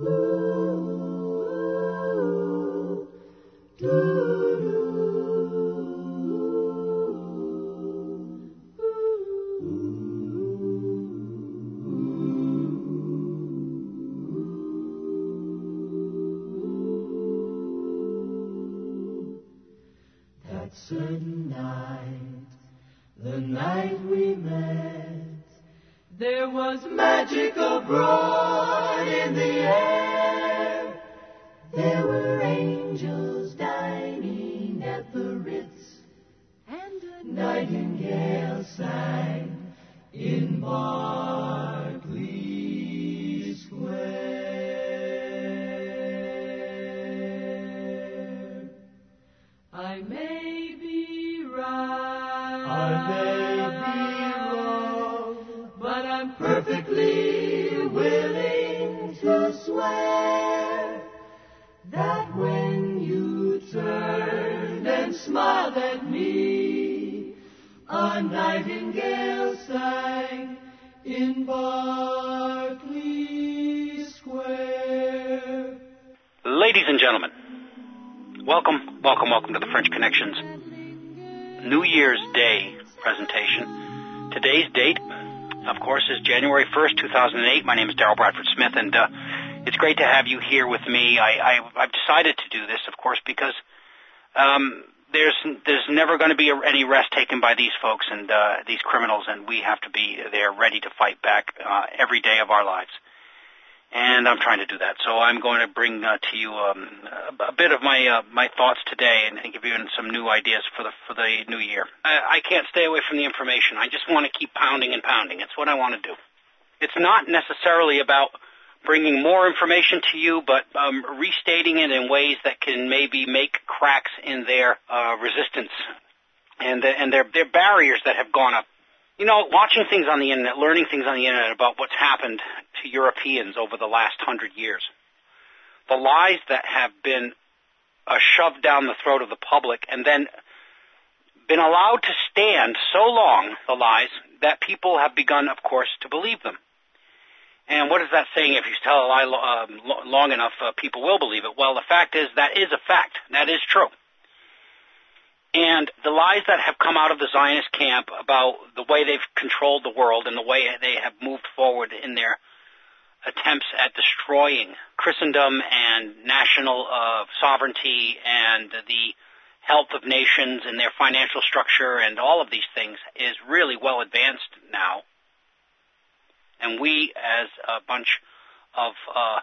That certain night, the night we met, there was magic abroad in the air. There were angels dining at the Ritz, and a nightingale sang in Berkeley Square. I may be right, I may be wrong, but I'm perfectly willing to swear that when you turned and smiled at me, a nightingale sang in Berkeley Square. Ladies and gentlemen, welcome to the French Connections New Year's Day presentation. Today's date, of course, is January 1st, 2008. My name is Daryl Bradford Smith, and it's great to have you here with me. I've decided to do this, of course, because there's never going to be any rest taken by these folks and these criminals, and we have to be there ready to fight back every day of our lives. And I'm trying to do that. So I'm going to bring to you a bit of my thoughts today and give you some new ideas for the new year. I can't stay away from the information. I just want to keep pounding and pounding. It's what I want to do. It's not necessarily about bringing more information to you, but restating it in ways that can maybe make cracks in their resistance and their barriers that have gone up. You know, watching things on the internet, learning things on the internet about what's happened to Europeans over the last 100 years, the lies that have been shoved down the throat of the public and then been allowed to stand so long, the lies, that people have begun, of course, to believe them. And what is that saying? If you tell a lie long enough, people will believe it. Well, the fact is that is a fact. That is true. And the lies that have come out of the Zionist camp about the way they've controlled the world and the way they have moved forward in their attempts at destroying Christendom and national sovereignty and the health of nations and their financial structure and all of these things is really well advanced now. And we, as a bunch of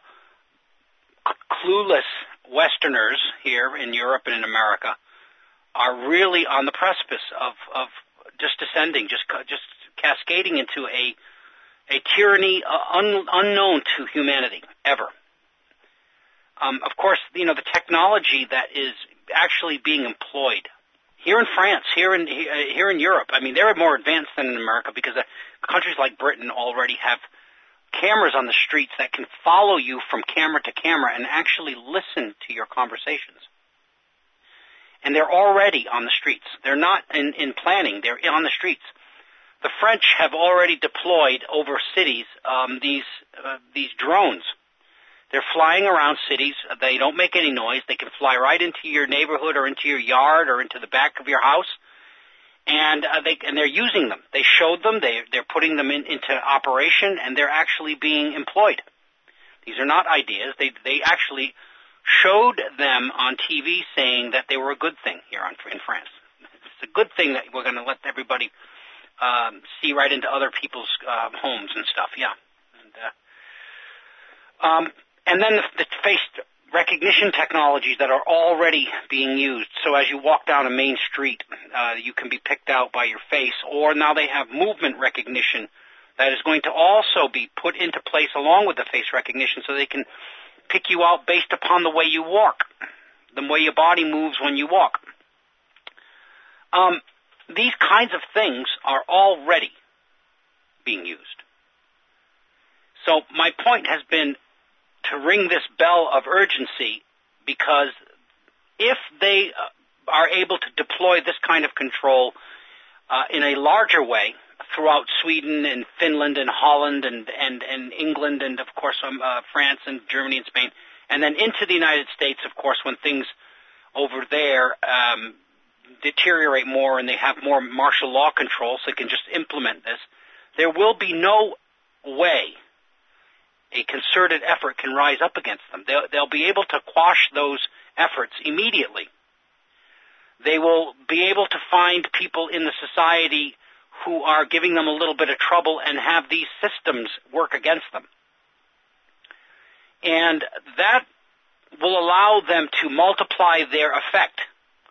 clueless Westerners here in Europe and in America, are really on the precipice of just descending, just cascading into a tyranny unknown to humanity ever. Of course, you know, the technology that is actually being employed here in France, here in Europe. I mean, they're more advanced than in America because countries like Britain already have cameras on the streets that can follow you from camera to camera and actually listen to your conversations. And they're already on the streets. They're not in planning. They're on the streets. The French have already deployed over cities these drones. They're flying around cities. They don't make any noise. They can fly right into your neighborhood or into your yard or into the back of your house. And they're using them. They showed them. They're putting them into operation, and they're actually being employed. These are not ideas. They actually showed them on TV saying that they were a good thing here in France. It's a good thing that we're going to let everybody see right into other people's homes and stuff, yeah. And then the face recognition technologies that are already being used. So as you walk down a main street, you can be picked out by your face, or now they have movement recognition that is going to also be put into place along with the face recognition so they can pick you out based upon the way you walk, the way your body moves when you walk. These kinds of things are already being used. So my point has been to ring this bell of urgency, because if they are able to deploy this kind of control in a larger way, throughout Sweden and Finland and Holland and England and, of course, France and Germany and Spain, and then into the United States, of course, when things over there deteriorate more and they have more martial law control so they can just implement this. There will be no way a concerted effort can rise up against them. They'll be able to quash those efforts immediately. They will be able to find people in the society who are giving them a little bit of trouble and have these systems work against them. And that will allow them to multiply their effect.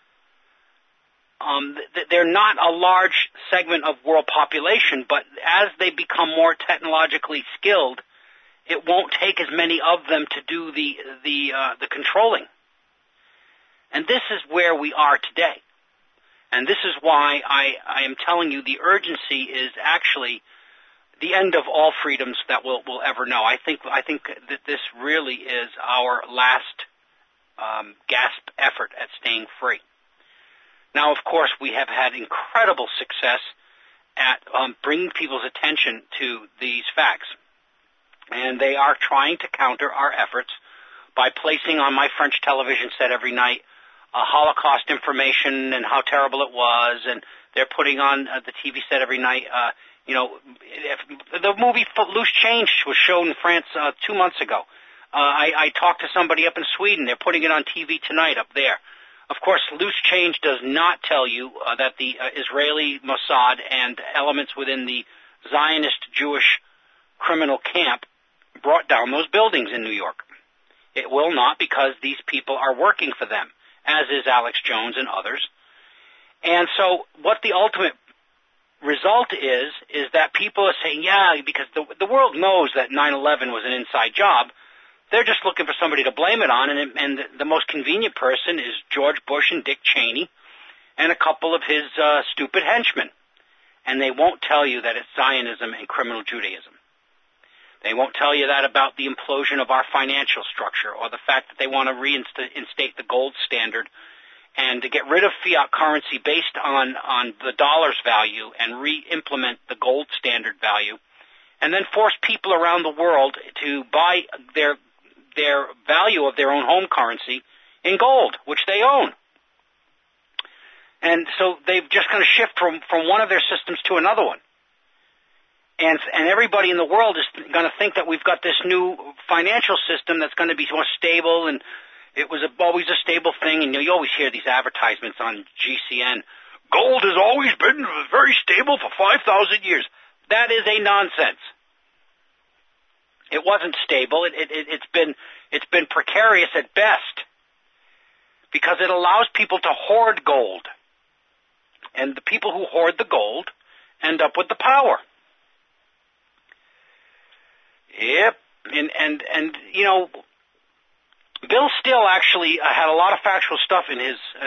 They're not a large segment of world population, but as they become more technologically skilled, it won't take as many of them to do the controlling. And this is where we are today. And this is why I am telling you the urgency is actually the end of all freedoms that we'll ever know. I think that this really is our last gasp effort at staying free. Now, of course, we have had incredible success at bringing people's attention to these facts. And they are trying to counter our efforts by placing on my French television set every night Holocaust information and how terrible it was, and they're putting on the TV set every night. The movie Loose Change was shown in France 2 months ago. I talked to somebody up in Sweden. They're putting it on TV tonight up there. Of course, Loose Change does not tell you that the Israeli Mossad and elements within the Zionist Jewish criminal camp brought down those buildings in New York. It will not, because these people are working for them, as is Alex Jones and others. And so what the ultimate result is that people are saying, yeah, because the world knows that 9/11 was an inside job. They're just looking for somebody to blame it on, and the most convenient person is George Bush and Dick Cheney and a couple of his stupid henchmen. And they won't tell you that it's Zionism and criminal Judaism. They won't tell you that about the implosion of our financial structure, or the fact that they want to reinstate the gold standard and to get rid of fiat currency based on the dollar's value and re-implement the gold standard value, and then force people around the world to buy their value of their own home currency in gold, which they own. And so they've just going to shift from one of their systems to another one. And everybody in the world is going to think that we've got this new financial system that's going to be more stable, and it was always a stable thing. And you always hear these advertisements on GCN. Gold has always been very stable for 5,000 years. That is a nonsense. It wasn't stable. It's been precarious at best, because it allows people to hoard gold. And the people who hoard the gold end up with the power. Yep, and you know, Bill Still actually had a lot of factual stuff in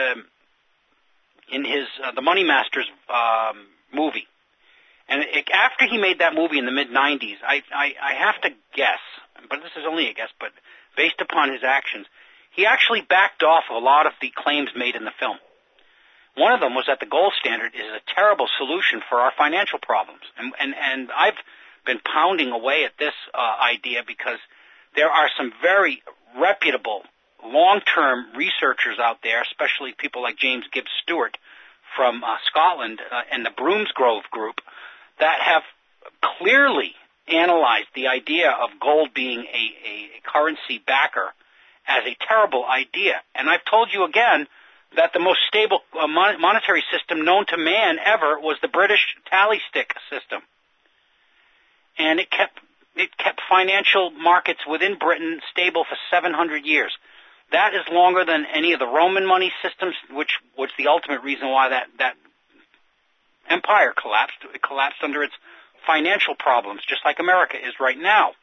his The Money Masters movie. And after he made that movie in the mid-'90s, I have to guess, but this is only a guess, but based upon his actions, he actually backed off a lot of the claims made in the film. One of them was that the gold standard is a terrible solution for our financial problems. And I've been pounding away at this idea, because there are some very reputable long-term researchers out there, especially people like James Gibbs Stewart from Scotland and the Broomsgrove Group, that have clearly analyzed the idea of gold being a currency backer as a terrible idea. And I've told you again that the most stable monetary system known to man ever was the British tally stick system. And it kept financial markets within Britain stable for 700 years. That is longer than any of the Roman money systems, which was the ultimate reason why that empire collapsed. It collapsed under its financial problems, just like America is right now.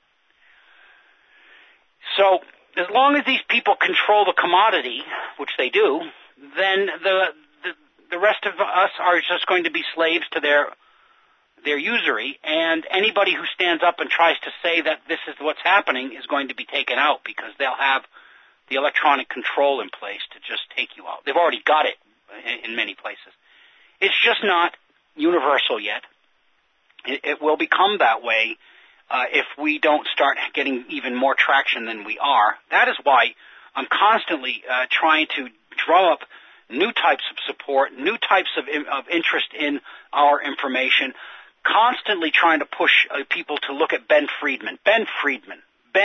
So as long as these people control the commodity, which they do, then the rest of us are just going to be slaves to their usury, and anybody who stands up and tries to say that this is what's happening is going to be taken out, because they'll have the electronic control in place to just take you out. They've already got it in many places. It's just not universal yet. It will become that way if we don't start getting even more traction than we are. That is why I'm constantly trying to drum up new types of support, new types of interest in our information, constantly trying to push people to look at Ben Friedman. Ben Friedman.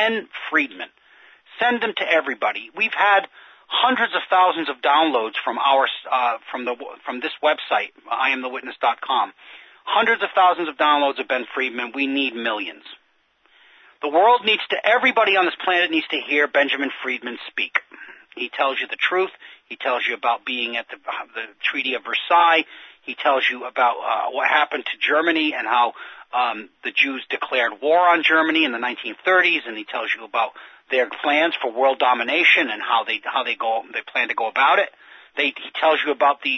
Send them to everybody. We've had hundreds of thousands of downloads from from this website, IamTheWitness.com. Hundreds of thousands of downloads of Ben Friedman. We need millions. The world everybody on this planet needs to hear Benjamin Friedman speak. He tells you the truth. He tells you about being at the Treaty of Versailles. He tells you about what happened to Germany and how the Jews declared war on Germany in the 1930s, and he tells you about their plans for world domination and how they plan to go about it. He tells you about the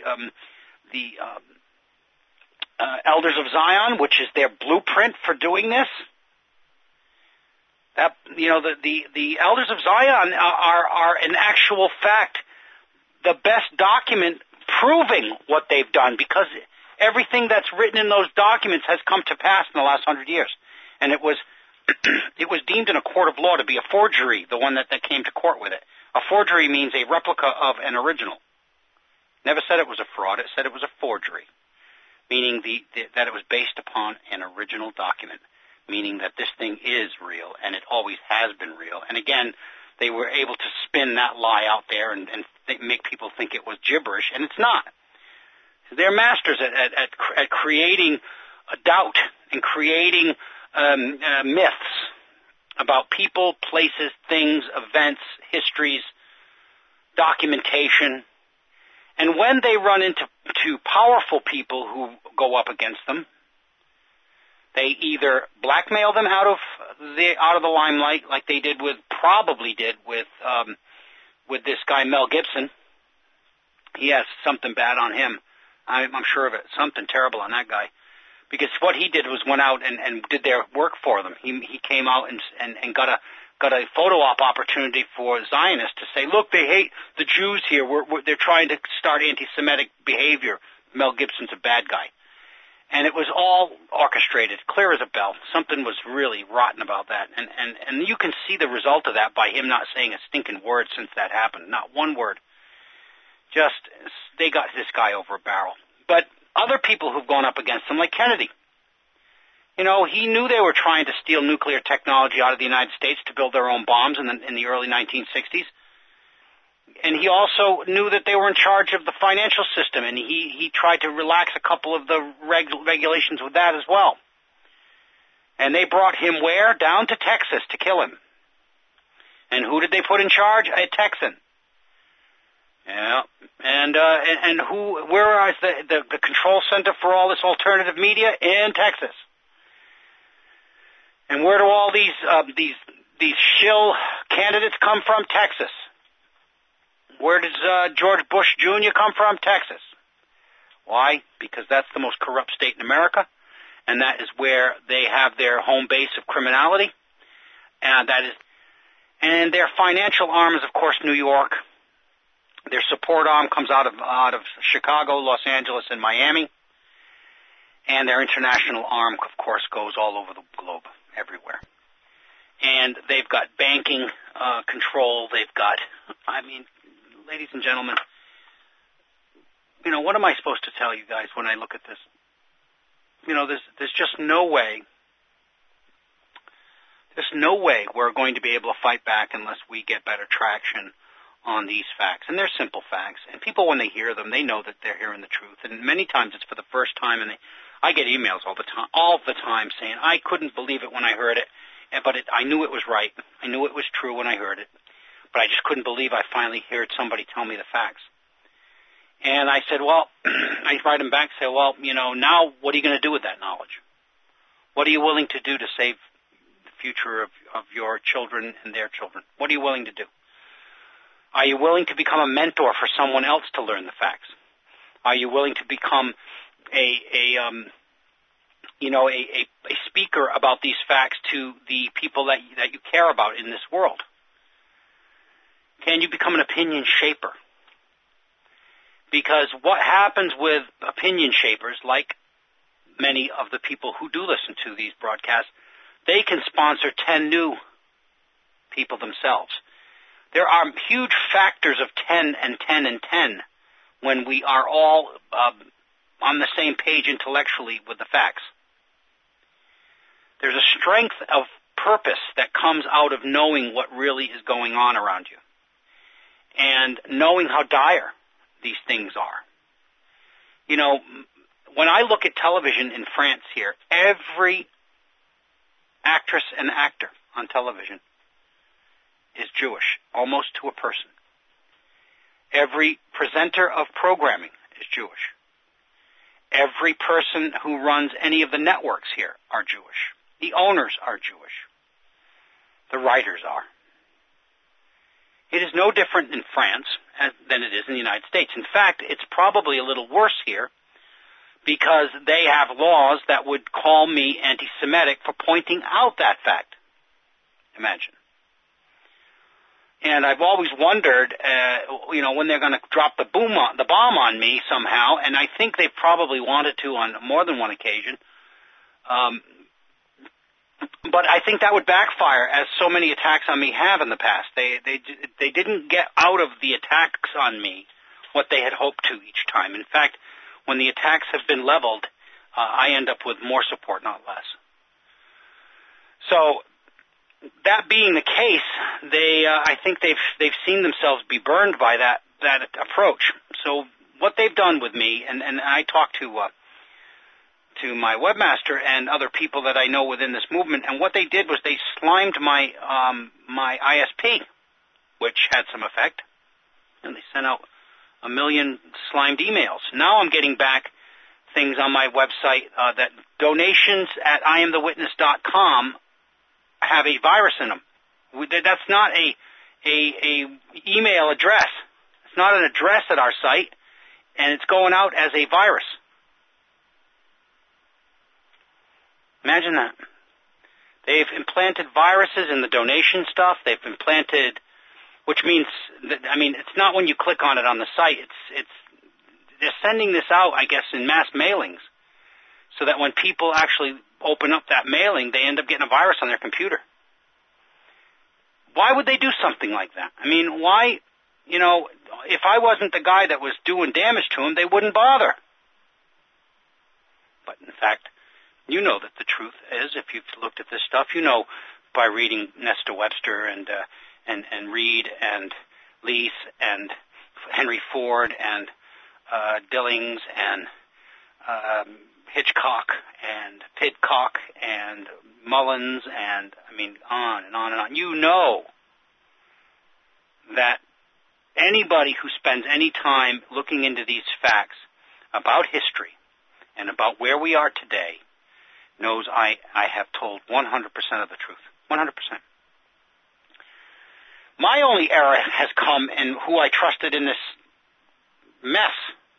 Elders of Zion, which is their blueprint for doing this. That the Elders of Zion are in actual fact the best document proving what they've done, because everything that's written in those documents has come to pass in the last 100 years, and it was deemed in a court of law to be a forgery. The one that came to court with it. A forgery means a replica of an original. Never said it was a fraud. It said it was a forgery, meaning that it was based upon an original document, meaning that this thing is real, and it always has been real. And again, they were able to spin that lie out there and make people think it was gibberish, and it's not. They're masters at creating a doubt and creating myths about people, places, things, events, histories, documentation. And when they run into powerful people who go up against them, they either blackmail them out of the limelight, like they probably did with this guy Mel Gibson. He has something bad on him. I'm sure of it. Something terrible on that guy. Because what he did was went out and did their work for them. He came out and got a photo op opportunity for Zionists to say, look, they hate the Jews here. They're trying to start anti-Semitic behavior. Mel Gibson's a bad guy. And it was all orchestrated, clear as a bell. Something was really rotten about that. And you can see the result of that by him not saying a stinking word since that happened. Not one word. Just, they got this guy over a barrel. But other people who've gone up against him, like Kennedy, he knew they were trying to steal nuclear technology out of the United States to build their own bombs in the early 1960s. And he also knew that they were in charge of the financial system, and he tried to relax a couple of the regulations with that as well. And they brought him where? Down to Texas to kill him. And who did they put in charge? A Texan. Yeah. And where is the control center for all this alternative media? In Texas. And where do all these shill candidates come from? Texas. Where does George Bush Jr. come from? Texas. Why? Because that's the most corrupt state in America, and that is where they have their home base of criminality, and their financial arm is, of course, New York. Their support arm comes out of Chicago, Los Angeles, and Miami, and their international arm, of course, goes all over the globe, everywhere. And they've got banking control. They've got, ladies and gentlemen, what am I supposed to tell you guys when I look at this? There's just no way. There's no way we're going to be able to fight back unless we get better traction on these facts. And they're simple facts. And people, when they hear them, they know that they're hearing the truth. And many times it's for the first time, and I get emails all the time saying, I couldn't believe it when I heard it, but I knew it was right. I knew it was true when I heard it. But I just couldn't believe I finally heard somebody tell me the facts. And I said, I write them back and say, now what are you going to do with that knowledge? What are you willing to do to save the future of your children and their children? What are you willing to do? Are you willing to become a mentor for someone else to learn the facts? Are you willing to become a speaker about these facts to the people that you care about in this world? Can you become an opinion shaper? Because what happens with opinion shapers, like many of the people who do listen to these broadcasts, they can sponsor 10 new people themselves. There are huge factors of 10 and 10 and 10 when we are all on the same page intellectually with the facts. There's a strength of purpose that comes out of knowing what really is going on around you and knowing how dire these things are. You know, when I look at television in France here, every actress and actor on television is Jewish, almost to a person. Every presenter of programming is Jewish. Every person who runs any of the networks here are Jewish. The owners are Jewish. The writers are. It is no different in France than it is in the United States. In fact, it's probably a little worse here because they have laws that would call me anti-Semitic for pointing out that fact. Imagine. And I've always wondered, when they're going to drop the bomb on me somehow, and I think they probably wanted to on more than one occasion. But I think that would backfire, as so many attacks on me have in the past. They didn't get out of the attacks on me what they had hoped to each time. In fact, when the attacks have been leveled, I end up with more support, not less. So, that being the case, I think they've seen themselves be burned by that approach. So what they've done with me, and I talked to my webmaster and other people that I know within this movement, and what they did was they slimed my ISP, which had some effect, and they sent out 1 million slimed emails. Now I'm getting back things on my website that donations at IamTheWitness.com have a virus in them. That's not a email address. It's not an address at our site, and it's going out as a virus. Imagine that. They've implanted viruses in the donation stuff. They've implanted, which means that, it's not when you click on it on the site. They're sending this out, I guess, in mass mailings, so that when people actually open up that mailing, they end up getting a virus on their computer. Why would they do something like that? Why, if I wasn't the guy that was doing damage to them, they wouldn't bother. But in fact, you know that the truth is, if you've looked at this stuff, you know by reading Nesta Webster and Reed and Leith and Henry Ford and Dillings and Hitchcock and Pidcock and Mullins and, on and on and on. You know that anybody who spends any time looking into these facts about history and about where we are today knows I have told 100% of the truth. 100%. My only error has come in who I trusted in this mess.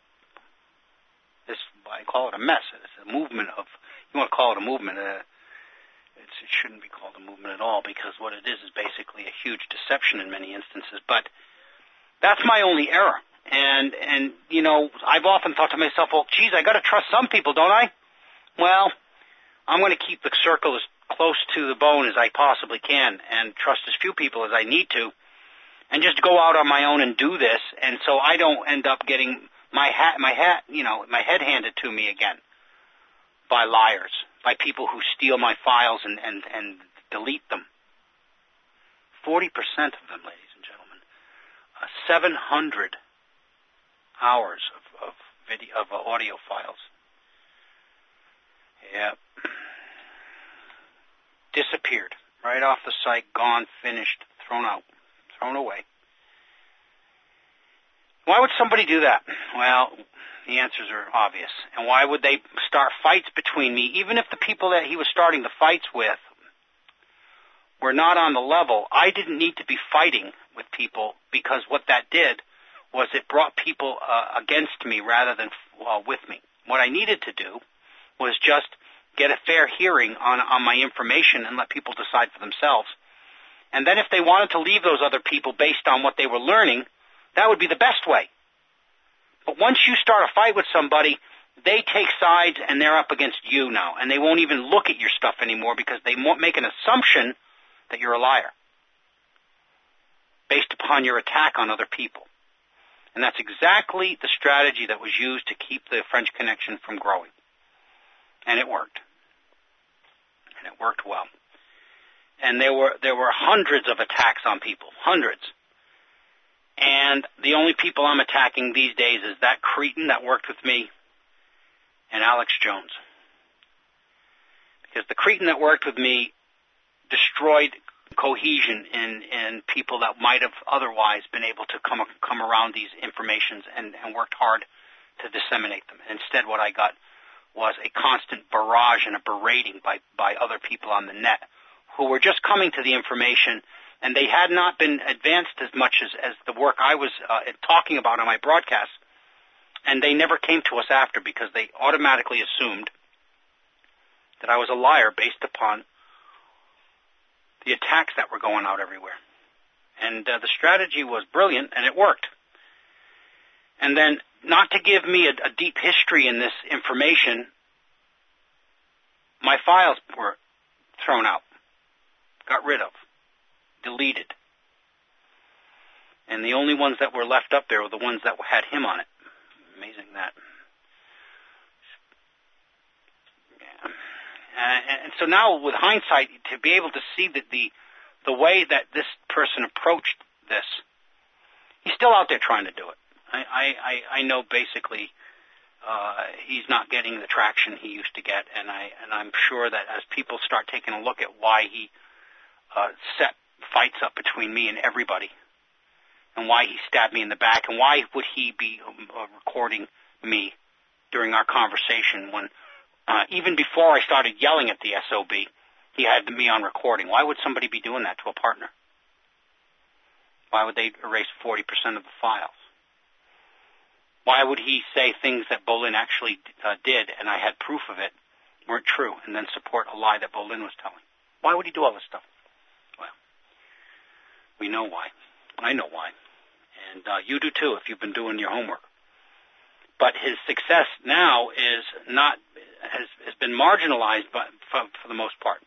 I call it a mess. It's a movement of, you want to call it a movement, it shouldn't be called a movement at all, because what it is basically a huge deception in many instances. But that's my only error. And I've often thought to myself, well, geez, I got to trust some people, don't I? Well, I'm going to keep the circle as close to the bone as I possibly can and trust as few people as I need to and just go out on my own and do this, and so I don't end up getting my head handed to me again by liars, by people who steal my files and delete them. 40% of them, ladies and gentlemen. 700 hours of video, of audio files. Yeah. Disappeared. Right off the site, gone, finished, thrown out, thrown away. Why would somebody do that? Well, the answers are obvious. And why would they start fights between me, even if the people that he was starting the fights with were not on the level? I didn't need to be fighting with people, because what that did was it brought people against me rather than with me. What I needed to do was just get a fair hearing on my information and let people decide for themselves. And then if they wanted to leave those other people based on what they were learning, that would be the best way. But once you start a fight with somebody, they take sides and they're up against you now, and they won't even look at your stuff anymore because they make an assumption that you're a liar based upon your attack on other people. And that's exactly the strategy that was used to keep the French Connection from growing. And it worked. And it worked well. And there were hundreds of attacks on people. Hundreds. And the only people I'm attacking these days is that cretin that worked with me and Alex Jones. Because the cretin that worked with me destroyed cohesion in people that might have otherwise been able to come around these informations and worked hard to disseminate them. Instead, what I got was a constant barrage and a berating by other people on the net who were just coming to the information, and they had not been advanced as much as the work I was talking about on my broadcasts, and they never came to us after because they automatically assumed that I was a liar based upon the attacks that were going out everywhere. And the strategy was brilliant, and it worked. And then, not to give me a deep history in this information, my files were thrown out, got rid of, deleted. And the only ones that were left up there were the ones that had him on it. Amazing that. And so now, with hindsight, to be able to see that the way that this person approached this, he's still out there trying to do it. I know basically he's not getting the traction he used to get, and I'm sure that as people start taking a look at why he set fights up between me and everybody, and why he stabbed me in the back, and why would he be recording me during our conversation when even before I started yelling at the SOB, he had me on recording. Why would somebody be doing that to a partner? Why would they erase 40% of the files? Why would he say things that Bolin actually did, and I had proof of it, weren't true, and then support a lie that Bolin was telling? Why would he do all this stuff? Well, we know why. I know why. And you do too if you've been doing your homework. But his success now has been marginalized for the most part.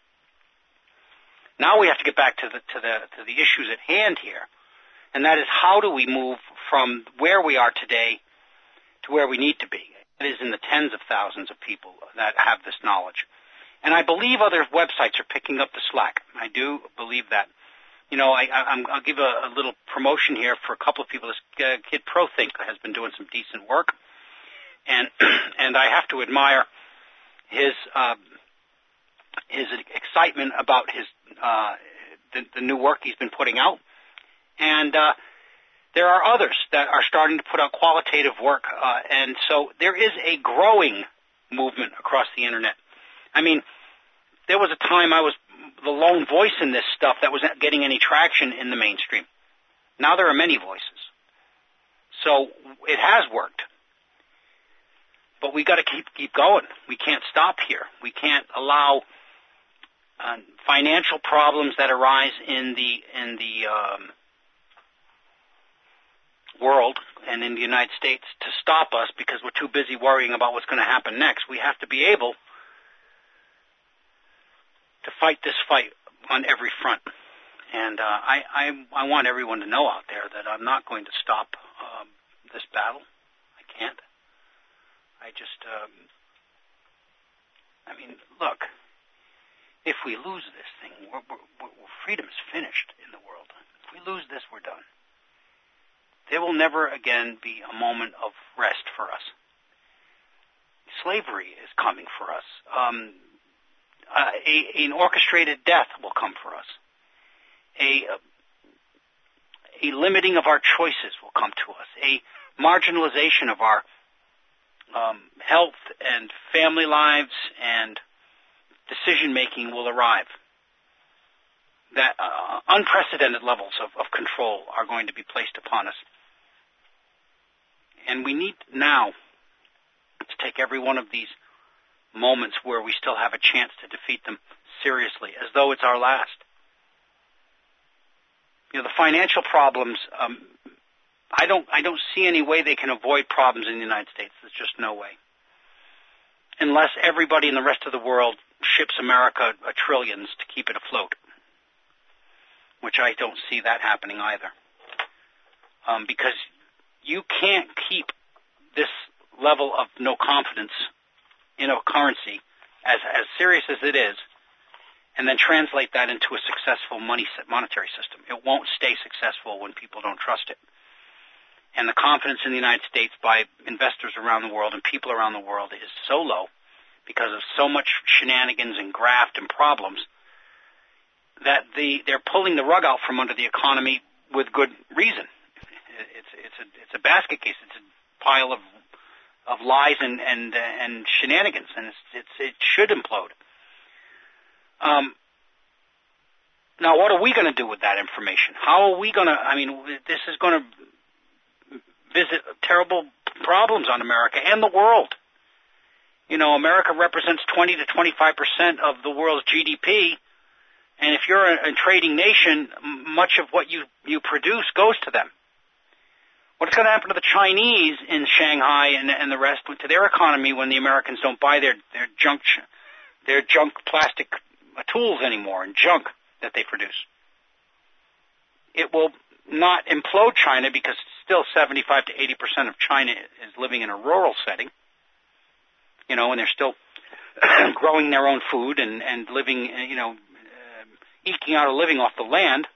Now we have to get back to the issues at hand here, and that is how do we move from where we are today to where we need to be. It is in the tens of thousands of people that have this knowledge. And I believe other websites are picking up the slack. I do believe that. You know, I'll give a little promotion here for a couple of people. This kid ProThink has been doing some decent work, and I have to admire his excitement about the new work he's been putting out. And there are others that are starting to put out qualitative work, and so there is a growing movement across the internet. I mean, there was a time I was the lone voice in this stuff that wasn't getting any traction in the mainstream. Now there are many voices. So it has worked. But we got to keep going. We can't stop here. We can't allow financial problems that arise in the world and in the United States to stop us because we're too busy worrying about what's going to happen next. We have to be able to fight this fight on every front. And I want everyone to know out there that I'm not going to stop this battle. I can't. I just, look, if we lose this thing, freedom is finished in the world. If we lose this, we're done. There will never again be a moment of rest for us. Slavery is coming for us. An orchestrated death will come for us. A limiting of our choices will come to us. A marginalization of our health and family lives and decision-making will arrive. That unprecedented levels of control are going to be placed upon us. And we need now to take every one of these moments where we still have a chance to defeat them seriously, as though it's our last. You know, the financial problems, I don't see any way they can avoid problems in the United States. There's just no way. unless everybody in the rest of the world ships America trillions to keep it afloat, which I don't see that happening either. Because you can't keep this level of no confidence in a currency as serious as it is, and then translate that into a successful monetary system. It won't stay successful when people don't trust it. And the confidence in the United States by investors around the world and people around the world is so low because of so much shenanigans and graft and problems that they're pulling the rug out from under the economy with good reason. It's a basket case. It's a pile of lies and shenanigans, and it should implode. Now, what are we going to do with that information? How are we going to? I mean, this is going to visit terrible problems on America and the world. You know, America represents 20 to 25% of the world's GDP, and if you're a trading nation, much of what you produce goes to them. What's going to happen to the Chinese in Shanghai and the rest to their economy when the Americans don't buy their junk plastic tools anymore and junk that they produce? It will not implode China because still 75 to 80% of China is living in a rural setting, you know, and they're still growing their own food and living, eking out a living off the land.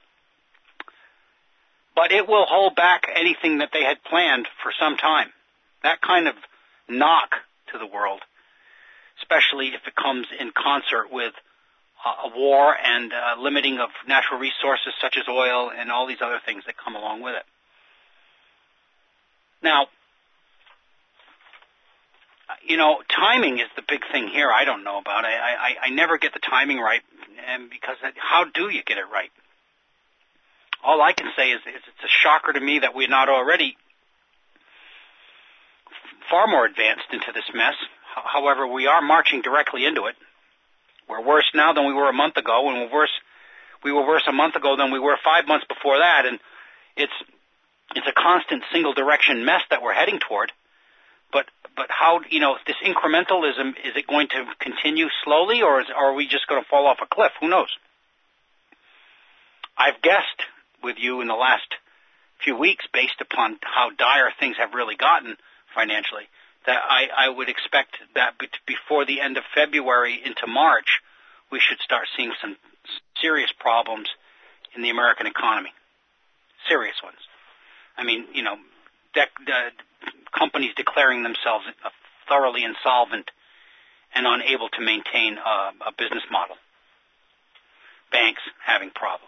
But it will hold back anything that they had planned for some time. That kind of knock to the world, especially if it comes in concert with a war and limiting of natural resources such as oil and all these other things that come along with it. Now, timing is the big thing here. I don't know about. I never get the timing right, and because how do you get it right? All I can say is it's a shocker to me that we're not already far more advanced into this mess. However, we are marching directly into it. We're worse now than we were a month ago, and we were worse a month ago than we were 5 months before that, and it's a constant single direction mess that we're heading toward. But how, this incrementalism, is it going to continue slowly, or are we just going to fall off a cliff? Who knows? I've guessed with you in the last few weeks, based upon how dire things have really gotten financially, that I would expect that before the end of February into March, we should start seeing some serious problems in the American economy. Serious ones. I mean, companies declaring themselves thoroughly insolvent and unable to maintain a business model. Banks having problems.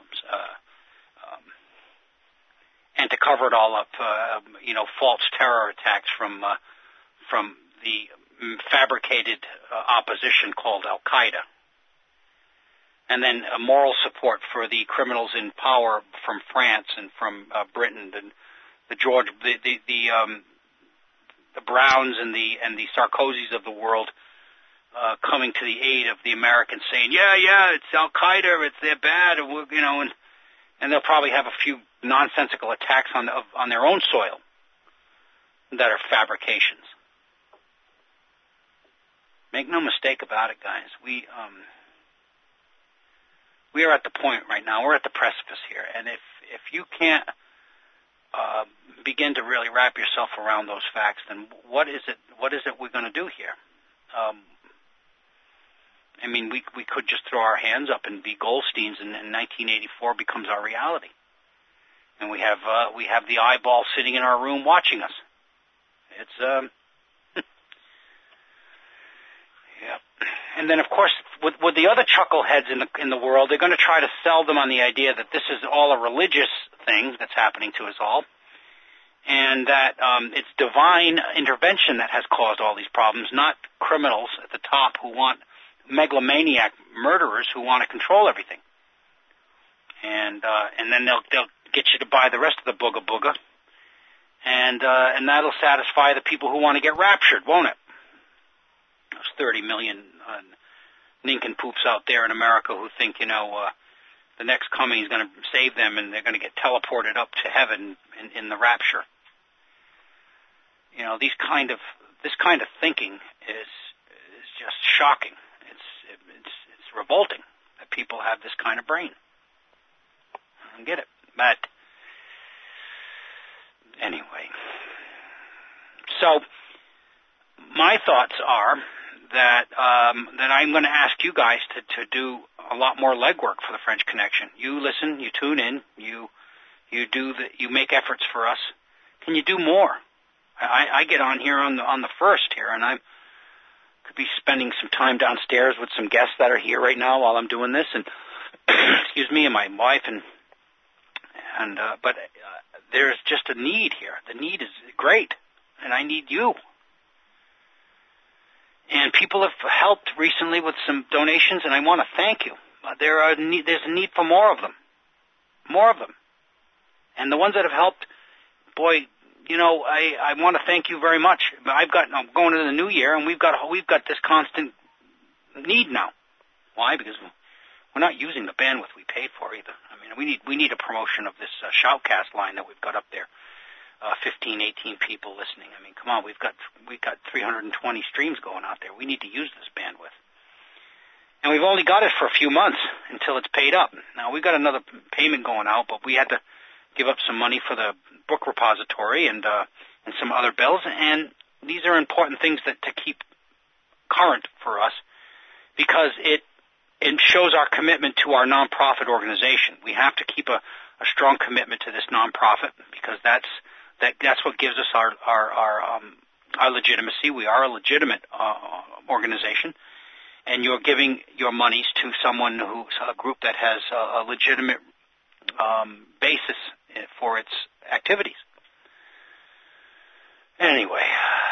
And to cover it all up, false terror attacks from the fabricated opposition called Al-Qaeda. And then moral support for the criminals in power from France and from Britain, and the Browns and the Sarkozys of the world coming to the aid of the Americans, saying, yeah, it's Al-Qaeda, they're bad, and they'll probably have a few nonsensical attacks on their own soil that are fabrications. Make no mistake about it, guys. We are at the point right now. We're at the precipice here, and if you can't begin to really wrap yourself around those facts, then what is it we're going to do here? We could just throw our hands up and be Goldsteins, and 1984 becomes our reality, and we have the eyeball sitting in our room watching us. It's yeah. And then, of course, with the other chuckleheads in the world, they're going to try to sell them on the idea that this is all a religious thing that's happening to us all, and that it's divine intervention that has caused all these problems, not criminals at the top who want megalomaniac murderers who want to control everything. And then they'll get you to buy the rest of the booga booga, and that'll satisfy the people who want to get raptured, won't it? Those 30 million nincompoops out there in America who think, the next coming is going to save them and they're going to get teleported up to heaven in the rapture. This kind of thinking is just shocking. It's revolting that people have this kind of brain. I don't get it. But anyway, so my thoughts are that I'm going to ask you guys to do a lot more legwork for the French Connection. You listen, you tune in, you make efforts for us. Can you do more? I get on here on the first here, and I could be spending some time downstairs with some guests that are here right now while I'm doing this, and excuse me, and my wife, but there's just a need here. The need is great, and I need you. And people have helped recently with some donations, and I want to thank you. There's a need for more of them. More of them. And the ones that have helped, boy, I want to thank you very much. I'm going into the new year, and we've got this constant need now. Why? Because we're not using the bandwidth we paid for either. I mean, we need a promotion of this shoutcast line that we've got up there. 15, 18 people listening. I mean, come on, we've got 320 streams going out there. We need to use this bandwidth. And we've only got it for a few months until it's paid up. Now, we've got another payment going out, but we had to give up some money for the book repository and some other bills. And these are important things to keep current for us because it shows our commitment to our nonprofit organization. We have to keep a strong commitment to this nonprofit because that's what gives us our legitimacy. We are a legitimate organization, and you're giving your monies to a group that has a legitimate basis for its activities. Anyway,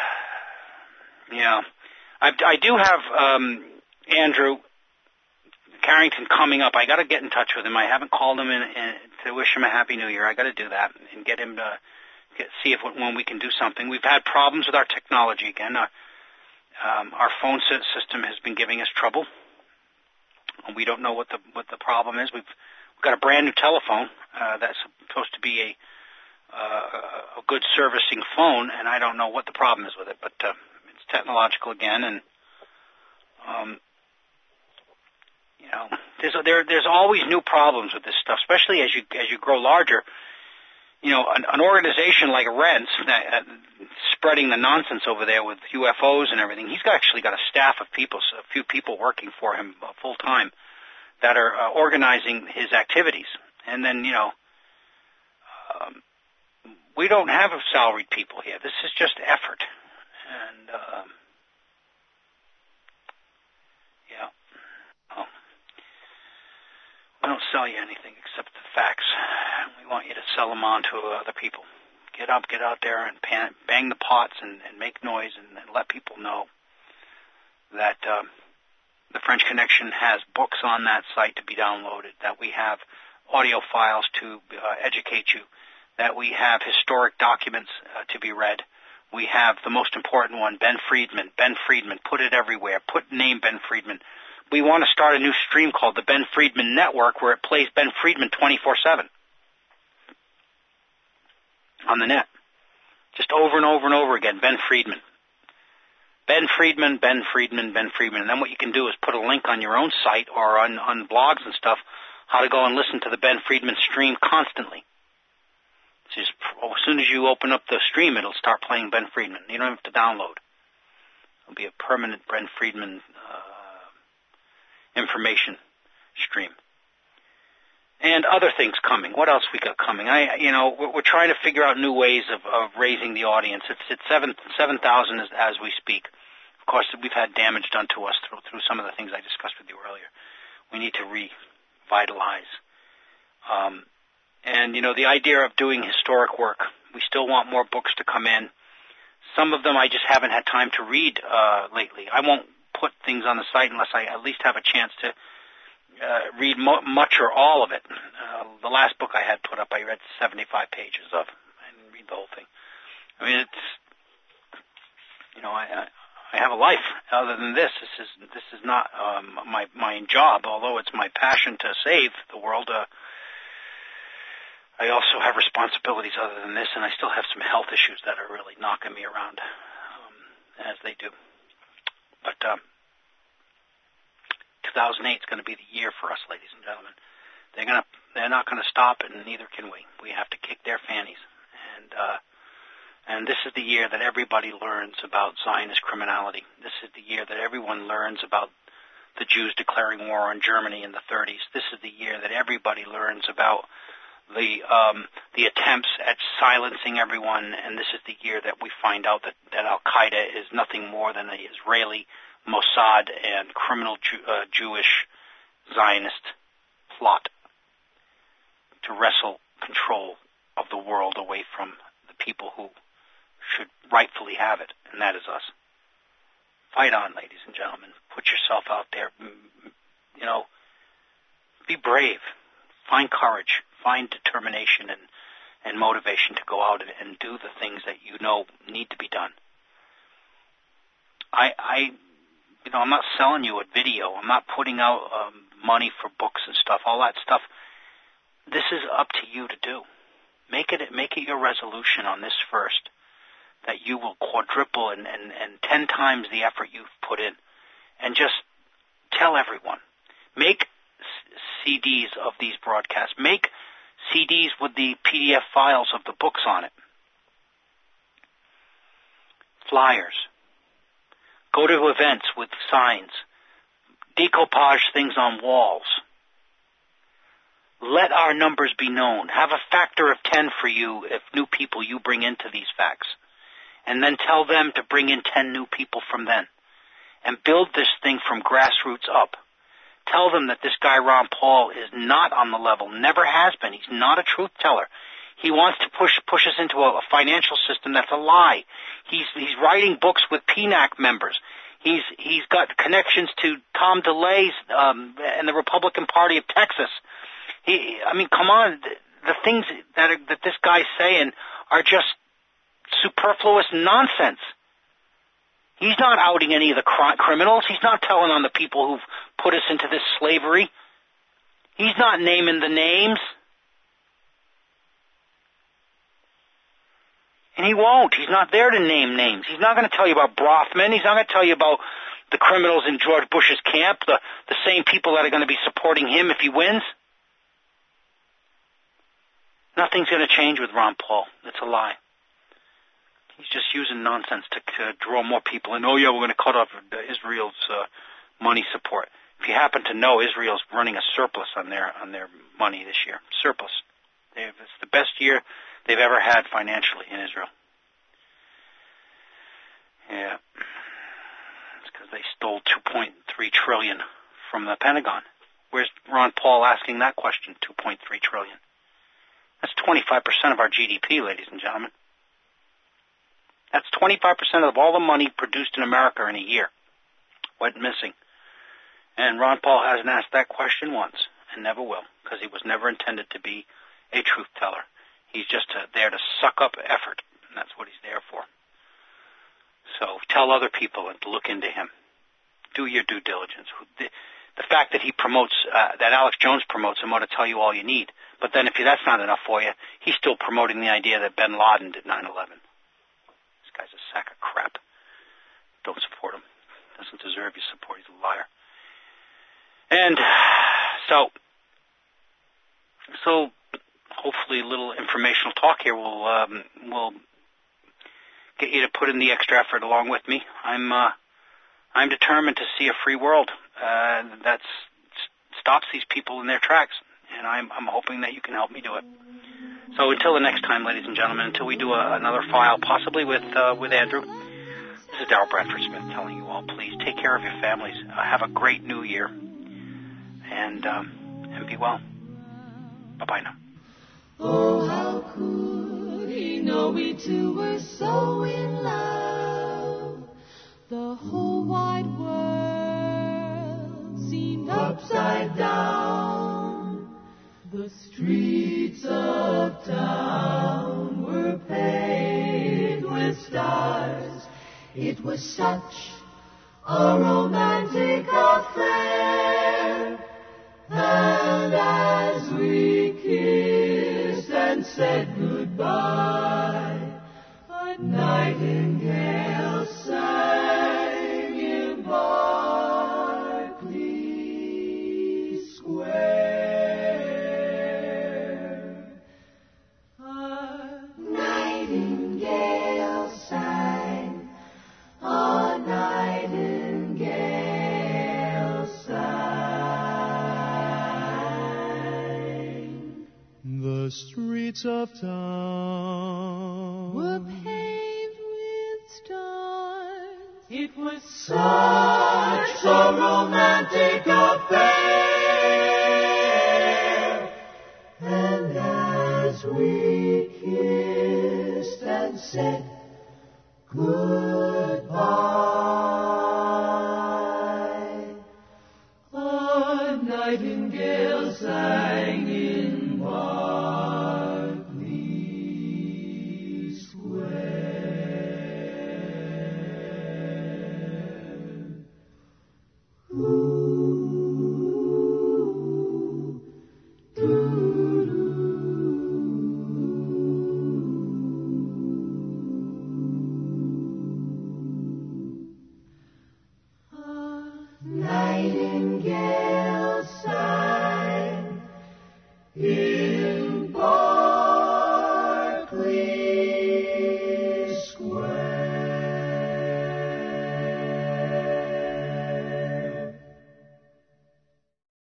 I do have Andrew Carrington coming up. I got to get in touch with him. I haven't called him in to wish him a Happy New Year. I got to do that and get him to see when we can do something. We've had problems with our technology again. Our phone system has been giving us trouble. We don't know what the problem is. We've got a brand new telephone that's supposed to be a good servicing phone, and I don't know what the problem is with it. But it's technological again, and there's always new problems with this stuff, especially as you grow larger. An organization like Renz, spreading the nonsense over there with UFOs and everything, he's actually got a staff of people, a few people working for him full time that are organizing his activities. And then, we don't have salaried people here. This is just effort. And, we don't sell you anything except the facts. We want you to sell them on to other people. Get out there and bang the pots and make noise and let people know that the French Connection has books on that site to be downloaded, that we have audio files to educate you, that we have historic documents to be read. We have the most important one, Ben Friedman. Ben Friedman, put it everywhere. Put name Ben Friedman. We want to start a new stream called the Ben Friedman Network where it plays Ben Friedman 24/7 on the net. Just over and over and over again, Ben Friedman. Ben Friedman, Ben Friedman, Ben Friedman. And then what you can do is put a link on your own site or on blogs and stuff how to go and listen to the Ben Friedman stream constantly. Just as soon as you open up the stream, it'll start playing Ben Friedman. You don't have to download. It'll be a permanent Ben Friedman information stream. And other things coming. What else we got coming? We're trying to figure out new ways of raising the audience. It's 7,000 as we speak. Of course, we've had damage done to us through some of the things I discussed with you earlier. We need to revitalize. And the idea of doing historic work, we still want more books to come in. Some of them I just haven't had time to read lately. I won't put things on the site unless I at least have a chance to read much or all of it. The last book I had put up, I read 75 pages of. I didn't read the whole thing. I mean, it's, I have a life other than this. This is not my job, although it's my passion to save the world. I also have responsibilities other than this, and I still have some health issues that are really knocking me around, as they do. But 2008 is going to be the year for us, ladies and gentlemen. They're not going to stop, and neither can we. We have to kick their fannies. And this is the year that everybody learns about Zionist criminality. This is the year that everyone learns about the Jews declaring war on Germany in the 30s. This is the year that everybody learns about the attempts at silencing everyone, and this is the year that we find out that Al-Qaeda is nothing more than an Israeli Mossad and criminal Jewish Zionist plot to wrestle control of the world away from the people who should rightfully have it, and that is us. Fight on, ladies and gentlemen. Put yourself out there. You know, be brave. Find courage. Find determination and motivation to go out and do the things that you know need to be done. I'm not selling you a video. I'm not putting out money for books and stuff. All that stuff. This is up to you to do. Make it your resolution on this first, that you will quadruple and 10 times the effort you've put in, and just tell everyone. Make CDs of these broadcasts. Make CDs with the PDF files of the books on it. Flyers. Go to events with signs. Decoupage things on walls. Let our numbers be known. Have a factor of 10 for you if new people you bring into these facts. And then tell them to bring in 10 new people from then. And build this thing from grassroots up. Tell them that this guy Ron Paul is not on the level, never has been. He's not a truth teller. He wants to push us into a financial system that's a lie. He's writing books with PNAC members. He's got connections to Tom DeLay's and the Republican Party of Texas. Come on, the things that this guy's saying are just superfluous nonsense. He's not outing any of the criminals. He's not telling on the people who've put us into this slavery. He's not naming the names. And he won't. He's not there to name names. He's not going to tell you about Brothman. He's not going to tell you about the criminals in George Bush's camp, the same people that are going to be supporting him if he wins. Nothing's going to change with Ron Paul. It's a lie. He's just using nonsense to draw more people in. Oh, yeah, we're going to cut off Israel's money support. If you happen to know, Israel's running a surplus on their money this year. Surplus. It's the best year they've ever had financially in Israel. Yeah. It's because they stole $2.3 trillion from the Pentagon. Where's Ron Paul asking that question, $2.3 trillion? That's 25% of our GDP, ladies and gentlemen. That's 25% of all the money produced in America in a year. Went missing. And Ron Paul hasn't asked that question once, and never will, because he was never intended to be a truth teller. He's just there to suck up effort, and that's what he's there for. So tell other people and look into him. Do your due diligence. The fact that he promotes, that Alex Jones promotes him ought to tell you all you need. But then if that's not enough for you, he's still promoting the idea that bin Laden did 9/11. This guy's a sack of crap. Don't support him. Doesn't deserve your support. He's a liar. And so hopefully a little informational talk here will get you to put in the extra effort along with me. I'm determined to see a free world that stops these people in their tracks, and I'm hoping that you can help me do it. So until the next time, ladies and gentlemen, until we do another file, possibly with Andrew, this is Darrell Bradford Smith telling you all, please take care of your families. Have a great new year, and be well. Bye-bye now. Oh, how could he know we two were so in love? The whole wide world seemed upside down. The streets of town were paved with stars. It was such a romantic affair. And as we kissed and said goodbye, a nightingale sang in Berkeley. streets of town were paved with stars. It was such a romantic affair. And as we kissed and said good